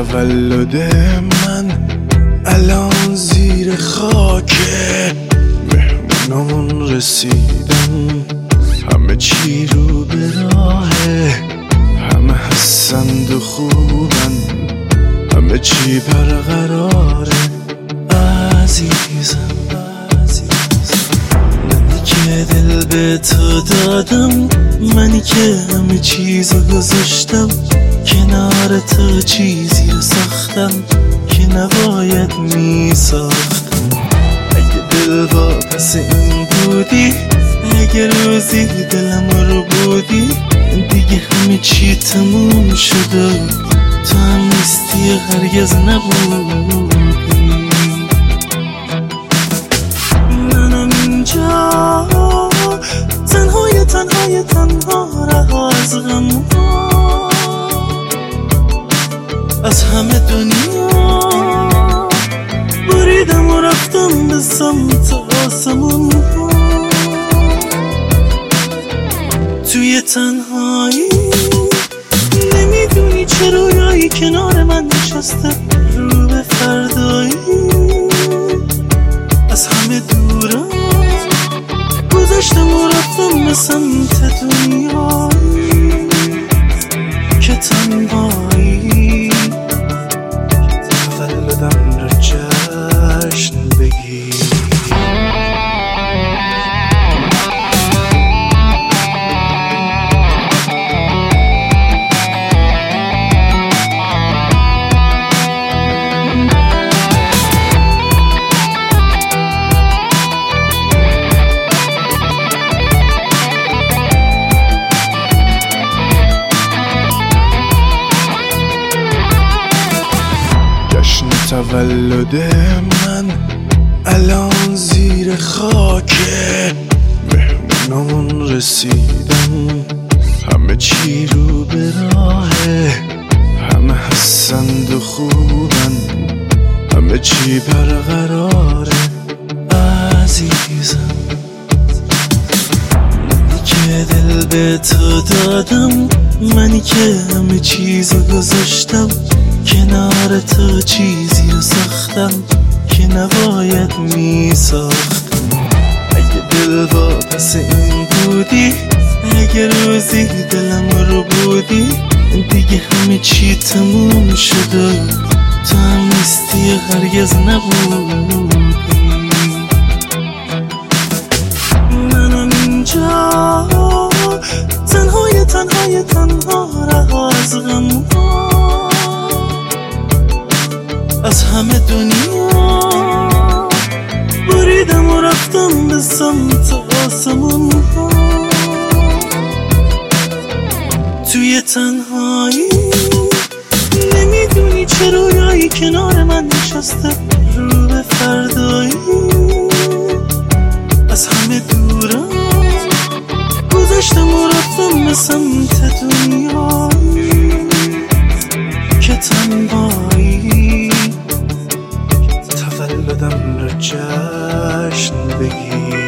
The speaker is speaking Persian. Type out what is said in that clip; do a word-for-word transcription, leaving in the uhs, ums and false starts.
تولد من الان زیر خاکه، مهمونامون رسیدن، همه چی رو به راهه، همه هستند و خوبن، همه چی برقراره. عزیزم منی که دل به تو دادم، منی که همه چیزو گذاشتم کنار تو، چیزی رو ساختم که نباید می ساختم. اگه دل واپس این بودی، اگه روزی دلم رو بودی، دیگه همه چی تموم شده، تو هم نیستی هرگز نبودی. منم اینجا تنهای تنهای تنها، رها از غم، از همه دنیا بریدم و رفتم به سمت آسمون. توی تنهایی نمیدونی چه رویایی کنار من نشسته، رو به فردایی از همه دورم گذاشتم و رفتم به سمت دنیایی که تنهایی. تولدم رو جشن بگیر. تولد من الان زیر خاکه، مهمونامون رسیدن، همه چی رو به راهه، همه هستند و خوبن، همه چی برقراره. عزیزم منی که دل به تو دادم، منی که همه چیزو گذاشتم کنار تو، چیزی رو ساختم که نباید می ساختم. اگه دل واپس این بودی، اگه روزی دلم رو بودی، دیگه همه چی تموم شده، تو هم نیستی هرگز نبودی. منم اینجا تنهای تنهای تنها، رها از غم، از همه دنیا بریدم و رفتم به سمت آسمون. توی تنهایی نمیدونی چه رویایی کنار من نشسته، رو به فردایی از همه دورم گذاشتم و رفتم به سمت دنیایی که تنهایی. تولدم رو جشن بگیر.